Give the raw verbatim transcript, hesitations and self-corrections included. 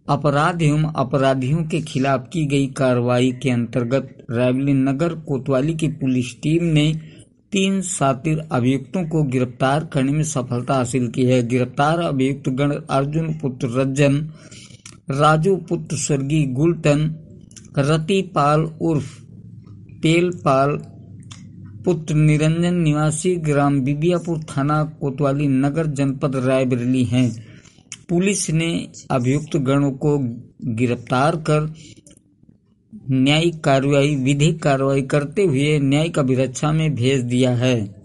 अपराध एवं अपराधियों के खिलाफ की गई कार्रवाई के अंतर्गत रायबरेली नगर कोतवाली की पुलिस टीम ने तीन शातिर अभियुक्तों को गिरफ्तार करने में सफलता हासिल की है। गिरफ्तार अभियुक्त गण अर्जुन पुत्र रज्जन, राजू पुत्र स्वर्गीय गुलटन, रतिपाल उर्फ तेलपाल पुत्र निरंजन निवासी ग्राम बिबियापुर, थाना कोतवाली, नगर जनपद रायबरेली हैं। पुलिस ने अभियुक्त गणों को गिरफ्तार कर न्यायिक कार्रवाई विधिक कार्रवाई करते हुए न्यायिक अभिरक्षा में भेज दिया है।